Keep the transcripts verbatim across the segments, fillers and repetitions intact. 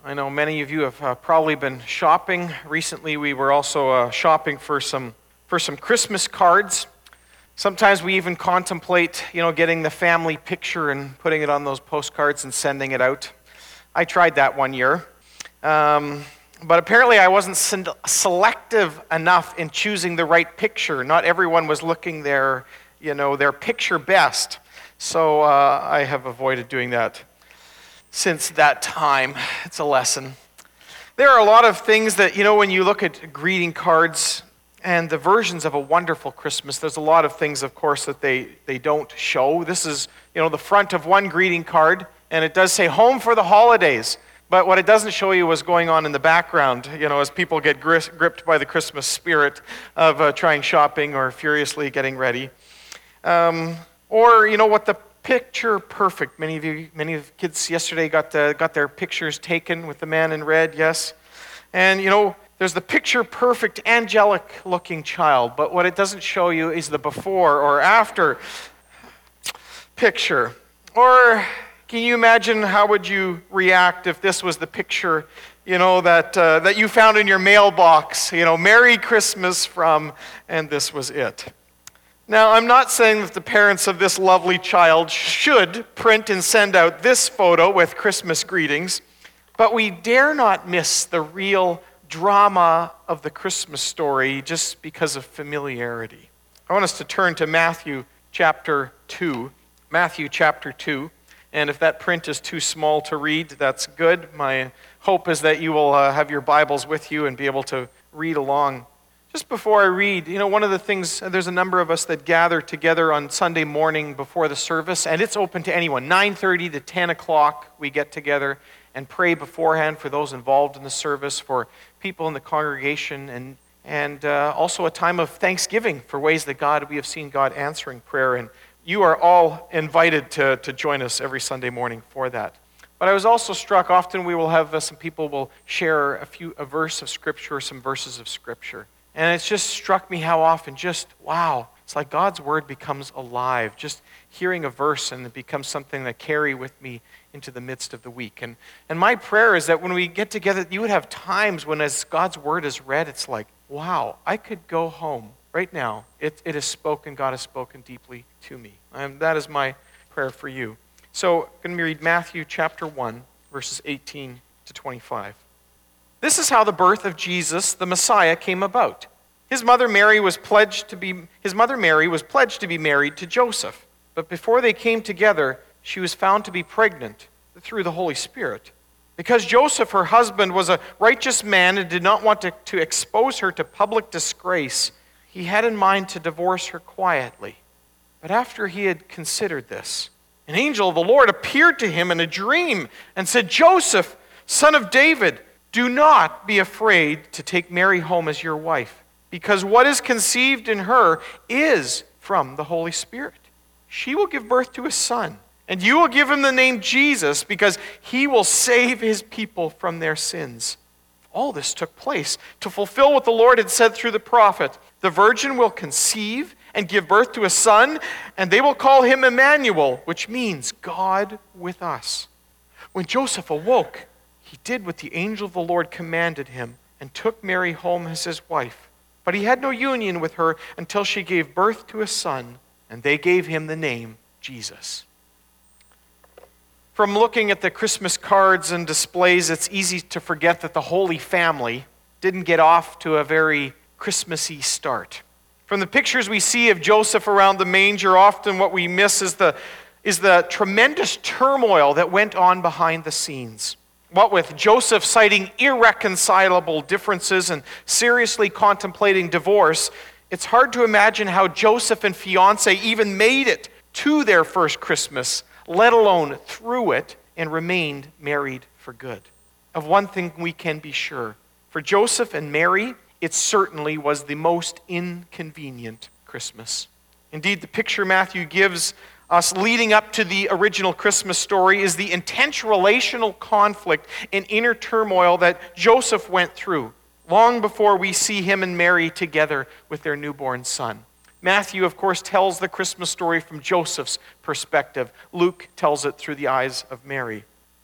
I know many of you have uh, probably been shopping. Recently, we were also uh, shopping for some for some Christmas cards. Sometimes we even contemplate, you know, getting the family picture and putting it on those postcards and sending it out. I tried that one year, um, but apparently I wasn't se- selective enough in choosing the right picture. Not everyone was looking their, you know, their picture best, so uh, I have avoided doing that. Since that time, it's a lesson. There are a lot of things that, you know, when you look at greeting cards and the versions of A Wonderful Christmas, there's a lot of things, of course, that they, they don't show. This is, you know, the front of one greeting card, and it does say, home for the holidays. But what it doesn't show you is going on in the background, you know, as people get gri- gripped by the Christmas spirit of uh, trying shopping or furiously getting ready. Um, or, you know, what the picture perfect. Many of you, many of the kids yesterday got the, got their pictures taken with the man in red, yes. And, you know, there's the picture perfect angelic looking child, but what it doesn't show you is the before or after picture. Or can you imagine how would you react if this was the picture, you know, that uh, that you found in your mailbox, you know, Merry Christmas from, and this was it. Now, I'm not saying that the parents of this lovely child should print and send out this photo with Christmas greetings, but we dare not miss the real drama of the Christmas story just because of familiarity. I want us to turn to Matthew chapter two. Matthew chapter two. And if that print is too small to read, that's good. My hope is that you will uh, have your Bibles with you and be able to read along. Just before I read, you know, one of the things, there's a number of us that gather together on Sunday morning before the service, and it's open to anyone. nine thirty to ten o'clock, we get together and pray beforehand for those involved in the service, for people in the congregation, and and uh, also a time of thanksgiving for ways that God, we have seen God answering prayer, and you are all invited to, to join us every Sunday morning for that. But I was also struck, often we will have uh, some people will share a few a verse of Scripture or some verses of Scripture. And it's just struck me how often just, wow, it's like God's Word becomes alive. Just hearing a verse and it becomes something that I carry with me into the midst of the week. And and my prayer is that when we get together, you would have times when as God's Word is read, it's like, wow, I could go home right now. It, it is spoken, God has spoken deeply to me. And that is my prayer for you. So I'm going to read Matthew chapter one, verses eighteen to twenty-five. This is how the birth of Jesus, the Messiah, came about. His mother Mary was pledged to be his mother Mary was pledged to be married to Joseph, but before they came together, she was found to be pregnant through the Holy Spirit. Because Joseph, her husband, was a righteous man and did not want to, to expose her to public disgrace, he had in mind to divorce her quietly. But after he had considered this, an angel of the Lord appeared to him in a dream and said, Joseph, son of David, do not be afraid to take Mary home as your wife, because what is conceived in her is from the Holy Spirit. She will give birth to a son, and you will give him the name Jesus, because he will save his people from their sins. All this took place to fulfill what the Lord had said through the prophet. The virgin will conceive and give birth to a son, and they will call him Emmanuel, which means God with us. When Joseph awoke, he did what the angel of the Lord commanded him and took Mary home as his wife. But he had no union with her until she gave birth to a son, and they gave him the name Jesus. From looking at the Christmas cards and displays, it's easy to forget that the Holy Family didn't get off to a very Christmassy start. From the pictures we see of Joseph around the manger, often what we miss is the, is the tremendous turmoil that went on behind the scenes. What with Joseph citing irreconcilable differences and seriously contemplating divorce, it's hard to imagine how Joseph and fiancé even made it to their first Christmas, let alone through it, and remained married for good. Of one thing we can be sure. For Joseph and Mary, it certainly was the most inconvenient Christmas. Indeed, the picture Matthew gives us leading up to the original Christmas story is the intense relational conflict and inner turmoil that Joseph went through long before we see him and Mary together with their newborn son. Matthew, of course, tells the Christmas story from Joseph's perspective. Luke tells it through the eyes of Mary.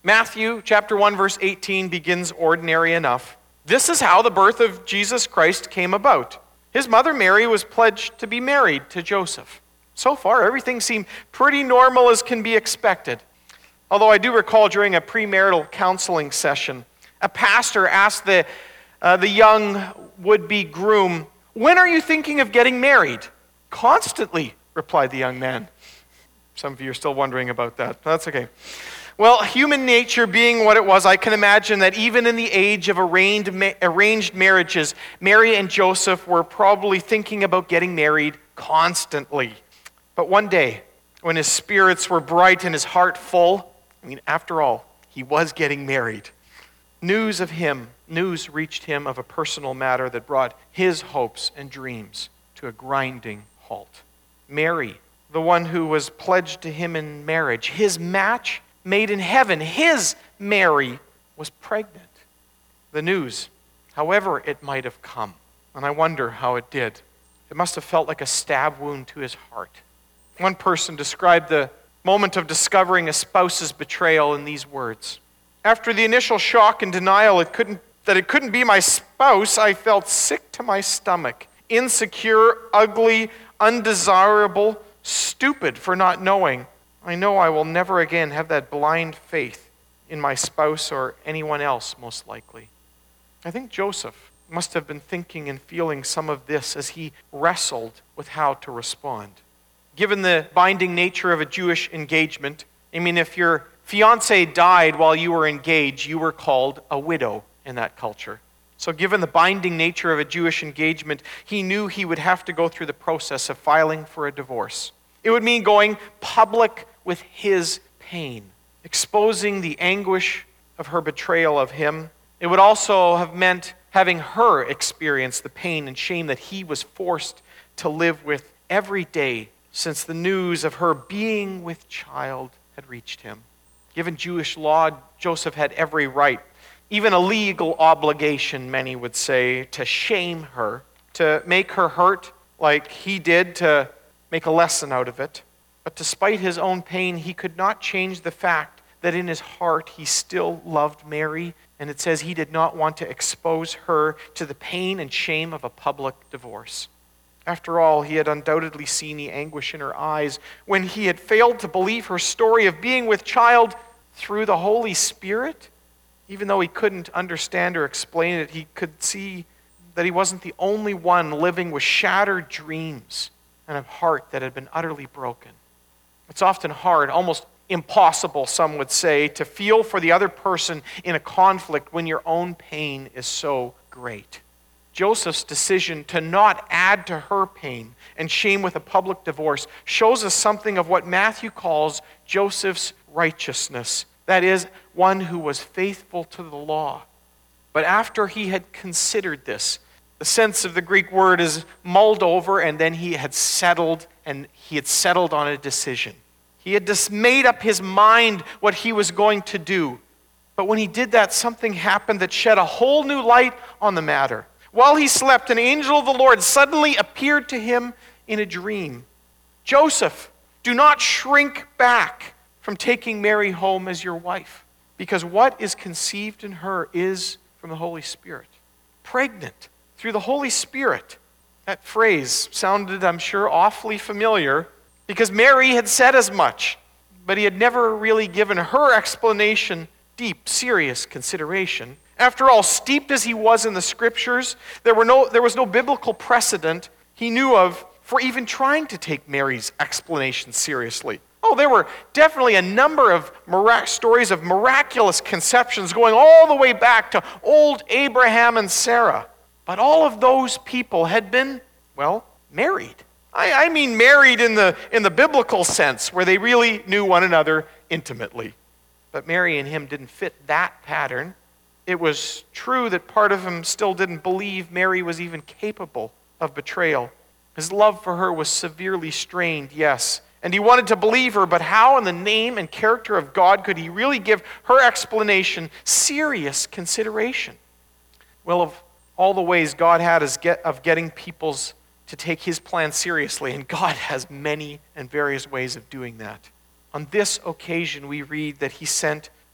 Matthew chapter one, verse eighteen begins ordinary enough. This is how the birth of Jesus Christ came about. His mother Mary was pledged to be married to Joseph. So far, everything seemed pretty normal as can be expected. Although I do recall during a premarital counseling session, a pastor asked the, uh, the young would-be groom, "When are you thinking of getting married?" "Constantly," replied the young man. Some of you are still wondering about that. That's okay. Well, human nature being what it was, I can imagine that even in the age of arranged, arranged marriages, Mary and Joseph were probably thinking about getting married constantly. But one day, when his spirits were bright and his heart full, I mean, after all, he was getting married. News of him, news reached him of a personal matter that brought his hopes and dreams to a grinding halt. Mary, the one who was pledged to him in marriage, his match made in heaven, his Mary, was pregnant. The news, however it might have come, and I wonder how it did, it must have felt like a stab wound to his heart. One person described the moment of discovering a spouse's betrayal in these words: "After the initial shock and denial it couldn't, that it couldn't be my spouse, I felt sick to my stomach, insecure, ugly, undesirable, stupid for not knowing. I know I will never again have that blind faith in my spouse or anyone else, most likely." I think Joseph must have been thinking and feeling some of this as he wrestled with how to respond. Given the binding nature of a Jewish engagement, I mean, if your fiancé died while you were engaged, you were called a widow in that culture. So given the binding nature of a Jewish engagement, he knew he would have to go through the process of filing for a divorce. It would mean going public with his pain, exposing the anguish of her betrayal of him. It would also have meant having her experience the pain and shame that he was forced to live with every day since the news of her being with child had reached him. Given Jewish law, Joseph had every right, even a legal obligation, many would say, to shame her, to make her hurt like he did, to make a lesson out of it. But despite his own pain, he could not change the fact that in his heart he still loved Mary, and it says he did not want to expose her to the pain and shame of a public divorce. After all, he had undoubtedly seen the anguish in her eyes when he had failed to believe her story of being with child through the Holy Spirit. Even though he couldn't understand or explain it, he could see that he wasn't the only one living with shattered dreams and a heart that had been utterly broken. It's often hard, almost impossible, some would say, to feel for the other person in a conflict when your own pain is so great. Joseph's decision to not add to her pain and shame with a public divorce shows us something of what Matthew calls Joseph's righteousness. That is, one who was faithful to the law. But after he had considered this, the sense of the Greek word is mulled over, and then he had settled, and he had settled on a decision. He had just made up his mind what he was going to do. But when he did that, something happened that shed a whole new light on the matter. While he slept, an angel of the Lord suddenly appeared to him in a dream. "Joseph, do not shrink back from taking Mary home as your wife, because what is conceived in her is from the Holy Spirit." Pregnant through the Holy Spirit. That phrase sounded, I'm sure, awfully familiar because Mary had said as much, but he had never really given her explanation deep, serious consideration. After all, steeped as he was in the Scriptures, there, were no, there was no biblical precedent he knew of for even trying to take Mary's explanation seriously. Oh, there were definitely a number of mirac- stories of miraculous conceptions going all the way back to old Abraham and Sarah. But all of those people had been, well, married. I, I mean married in the, in the biblical sense, where they really knew one another intimately. But Mary and him didn't fit that pattern. It was true that part of him still didn't believe Mary was even capable of betrayal. His love for her was severely strained, yes. And he wanted to believe her, but how in the name and character of God could he really give her explanation serious consideration? Well, of all the ways God had is get, of getting people's to take his plan seriously, and God has many and various ways of doing that. On this occasion, we read that he sent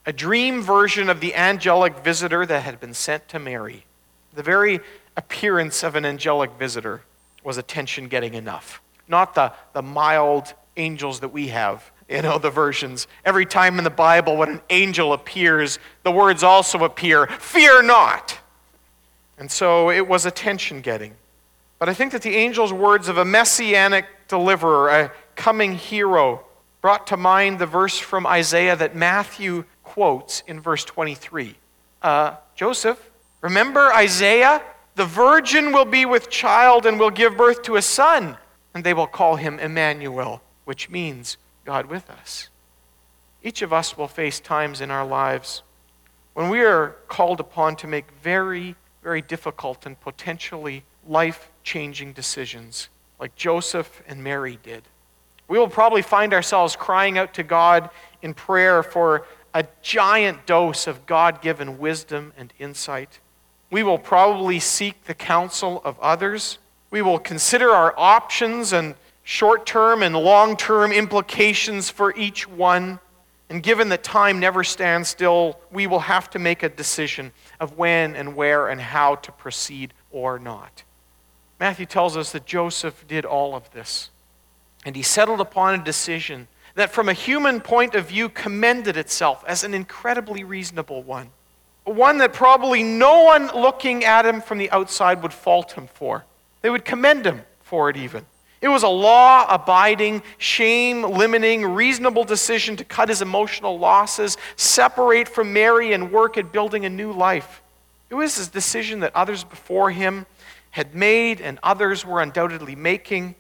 a dream version of the angelic visitor that had been sent to Mary. The very appearance of an angelic visitor was attention-getting enough. Not the, the mild angels that we have, you know, the versions. Every time in the Bible when an angel appears, the words also appear, "Fear not." And so it was attention-getting. But I think that the angel's words of a messianic deliverer, a coming hero, brought to mind the verse from Isaiah that Matthew quotes in verse twenty-three. Uh, Joseph, remember Isaiah? The virgin will be with child and will give birth to a son, and they will call him Emmanuel, which means God with us. Each of us will face times in our lives when we are called upon to make very, very difficult and potentially life-changing decisions, like Joseph and Mary did. We will probably find ourselves crying out to God in prayer for a giant dose of God-given wisdom and insight. We will probably seek the counsel of others. We will consider our options and short-term and long-term implications for each one. And given that time never stands still, we will have to make a decision of when and where and how to proceed or not. Matthew tells us that Joseph did all of this. And he settled upon a decision that from a human point of view commended itself as an incredibly reasonable one. One that probably no one looking at him from the outside would fault him for. They would commend him for it even. It was a law-abiding, shame-limiting, reasonable decision to cut his emotional losses, separate from Mary, and work at building a new life. It was a decision that others before him had made and others were undoubtedly making.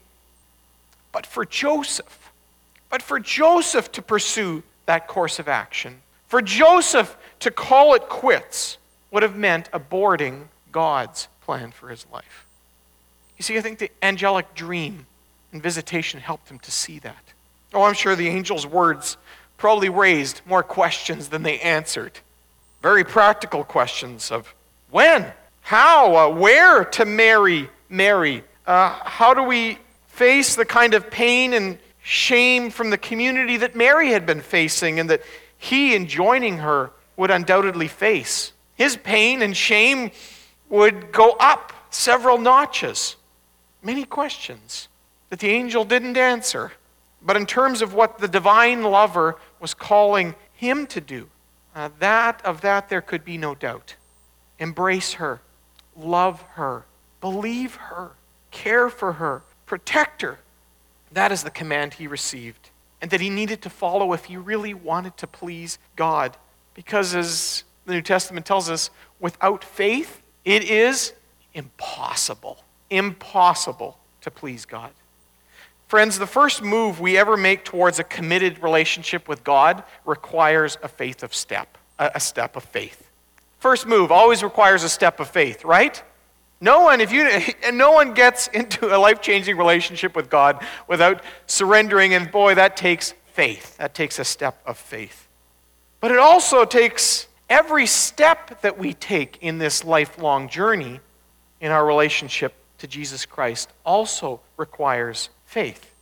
But for Joseph, but for Joseph to pursue that course of action, for Joseph to call it quits would have meant aborting God's plan for his life. You see, I think the angelic dream and visitation helped him to see that. Oh, I'm sure the angel's words probably raised more questions than they answered. Very practical questions of when, how, uh, where to marry Mary. Uh, how do we face the kind of pain and shame from the community that Mary had been facing and that he, in joining her, would undoubtedly face? His pain and shame would go up several notches. Many questions that the angel didn't answer. But in terms of what the divine lover was calling him to do, uh, that of that there could be no doubt. Embrace her, love her, believe her, care for her, protect her. That is the command he received, and that he needed to follow if he really wanted to please God. Because as the New Testament tells us, without faith, it is impossible, impossible to please God. Friends, the first move we ever make towards a committed relationship with God requires a faith of step, a step of faith. First move always requires a step of faith, right? No one, if you, and no one gets into a life-changing relationship with God without surrendering, and boy, that takes faith. That takes a step of faith. But it also takes every step that we take in this lifelong journey in our relationship to Jesus Christ also requires faith.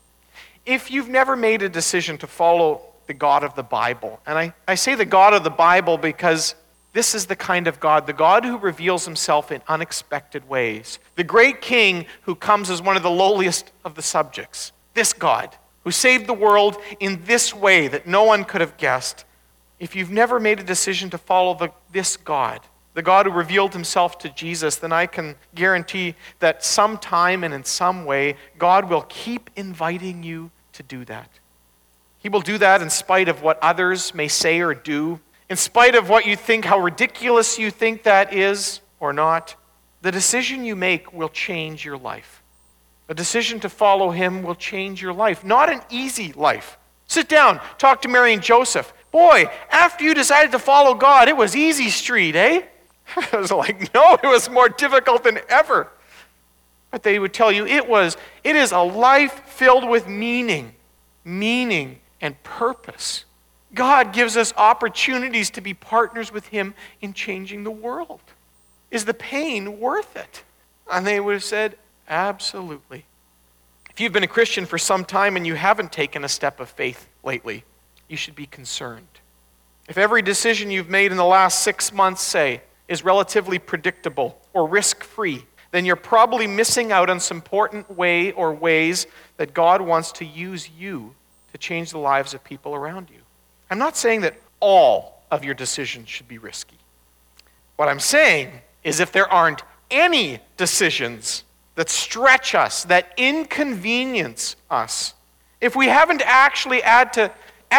If you've never made a decision to follow the God of the Bible, and I, I say the God of the Bible because this is the kind of God, the God who reveals himself in unexpected ways. The great king who comes as one of the lowliest of the subjects. This God who saved the world in this way that no one could have guessed. If you've never made a decision to follow the, this God, the God who revealed himself to Jesus, then I can guarantee that sometime and in some way, God will keep inviting you to do that. He will do that in spite of what others may say or do, in spite of what you think, how ridiculous you think that is or not. The decision you make will change your life. A decision to follow him will change your life. Not an easy life. Sit down, talk to Mary and Joseph. Boy, after you decided to follow God, it was easy street, eh? I was like, no, it was more difficult than ever. But they would tell you it was, it is a life filled with meaning, meaning and purpose. God gives us opportunities to be partners with him in changing the world. Is the pain worth it? And they would have said, absolutely. If you've been a Christian for some time and you haven't taken a step of faith lately, you should be concerned. If every decision you've made in the last six months, say, is relatively predictable or risk-free, then you're probably missing out on some important way or ways that God wants to use you to change the lives of people around you. I'm not saying that all of your decisions should be risky. What I'm saying is if there aren't any decisions that stretch us, that inconvenience us, if we haven't actually had to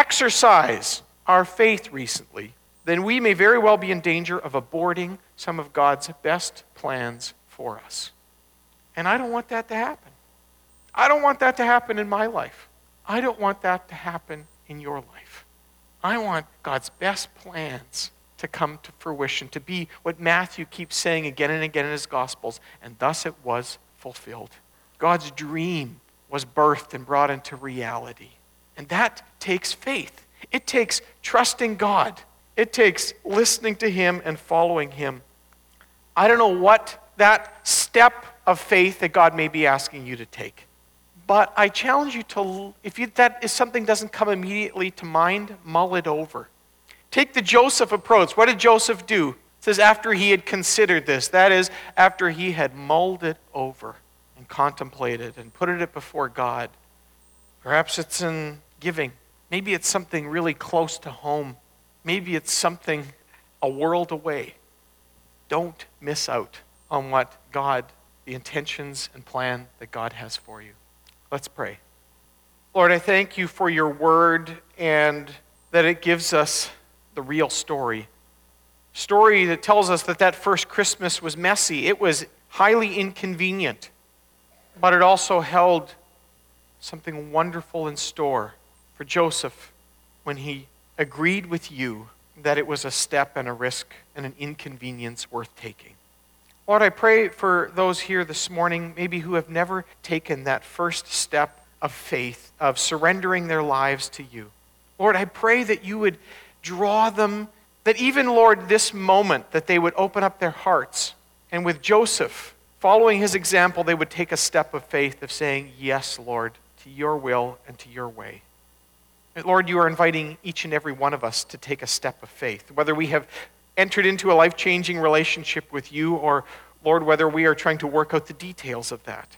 exercise our faith recently, then we may very well be in danger of aborting some of God's best plans for us. And I don't want that to happen. I don't want that to happen in my life. I don't want that to happen in your life. I want God's best plans to come to fruition, to be what Matthew keeps saying again and again in his Gospels, and thus it was fulfilled. God's dream was birthed and brought into reality. And that takes faith. It takes trusting God. It takes listening to Him and following Him. I don't know what that step of faith that God may be asking you to take. But I challenge you to, if you, that is something doesn't come immediately to mind, mull it over. Take the Joseph approach. What did Joseph do? It says after he had considered this, that is, after he had mulled it over and contemplated and put it before God. Perhaps it's in giving. Maybe it's something really close to home. Maybe it's something a world away. Don't miss out on what God, the intentions and plan that God has for you. Let's pray. Lord, I thank you for your word and that it gives us the real story. Story that tells us that that first Christmas was messy. It was highly inconvenient. But it also held something wonderful in store for Joseph when he agreed with you that it was a step and a risk and an inconvenience worth taking. Lord, I pray for those here this morning, maybe who have never taken that first step of faith, of surrendering their lives to you. Lord, I pray that you would draw them, that even, Lord, this moment, that they would open up their hearts. And with Joseph, following his example, they would take a step of faith of saying, yes, Lord, to your will and to your way. Lord, you are inviting each and every one of us to take a step of faith, whether we have entered into a life-changing relationship with you or, Lord, whether we are trying to work out the details of that.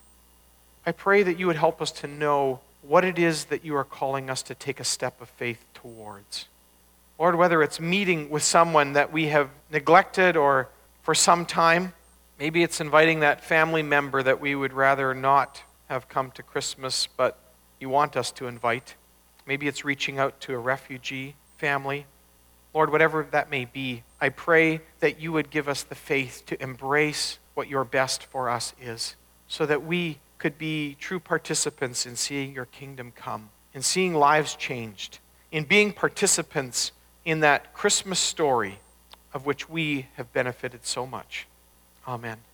I pray that you would help us to know what it is that you are calling us to take a step of faith towards. Lord, whether it's meeting with someone that we have neglected or for some time, maybe it's inviting that family member that we would rather not have come to Christmas, but you want us to invite. Maybe it's reaching out to a refugee family. Lord, whatever that may be, I pray that you would give us the faith to embrace what your best for us is, so that we could be true participants in seeing your kingdom come, in seeing lives changed, in being participants in that Christmas story of which we have benefited so much. Amen.